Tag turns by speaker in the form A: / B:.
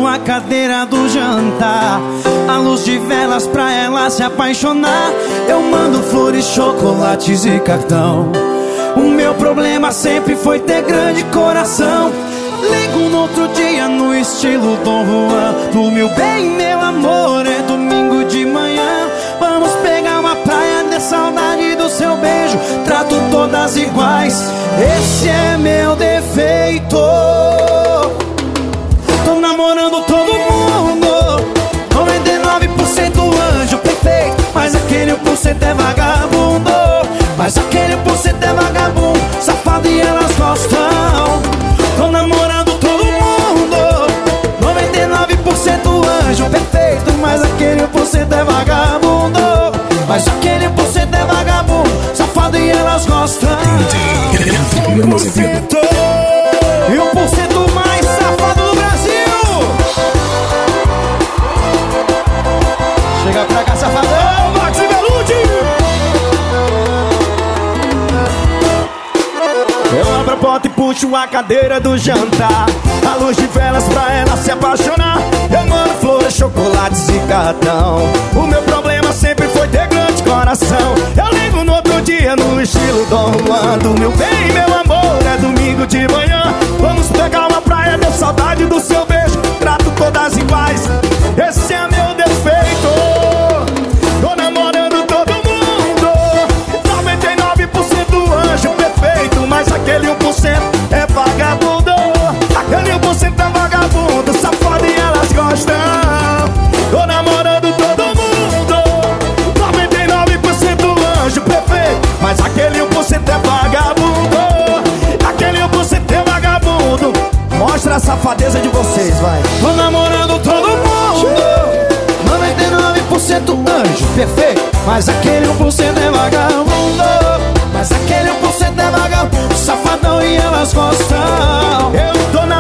A: a cadeira do jantar, a luz de velas pra ela se apaixonar. Eu mando flores, chocolates e cartão. O meu problema sempre foi ter grande coração. Ligo no outro dia no estilo Dom Juan. Do meu bem, meu amor, é domingo de manhã. Vamos pegar uma praia, de saudade do seu beijo. Trato todas iguais, esse é meu defeito. Tô namorando todo mundo, 99% anjo perfeito, mas aquele 1% é vagabundo. Mas aquele 1% é vagabundo, safado e elas gostam. Tô namorando todo mundo, 99% anjo perfeito, mas aquele 1% é vagabundo. Mas aquele 1% é vagabundo, safado e elas gostam. 1% e 1% mais safado do Brasil. Chega pra cá, safadão, Maxi Belucci. Eu abro a porta e puxo a cadeira do jantar, a luz de velas pra ela se apaixonar. Eu mando flores, chocolates e cartão. O meu problema sempre foi ter grande coração. Eu ligo no outro dia no estilo Dom Juan. Do meu bem, meu amor, é domingo de manhã. Vamos pegar uma praia, deu saudade do seu beijo. Trato todas iguais, esse é meu defeito. Tô namorando todo mundo, 99% anjo perfeito, mas aquele 1% é vagabundo. Aquele 1% é vagabundo, safado e elas gostam. Tô namorando todo mundo, 99% anjo perfeito, mas aquele 1% é vagabundo. Aquele 1% é vagabundo. Mostra a safadeza de vocês, vai. Tô namorando todo mundo, 99% anjo perfeito, mas aquele 1% é vagabundo. Mas aquele 1% é vagabundo, safadão e elas gostam. Eu tô na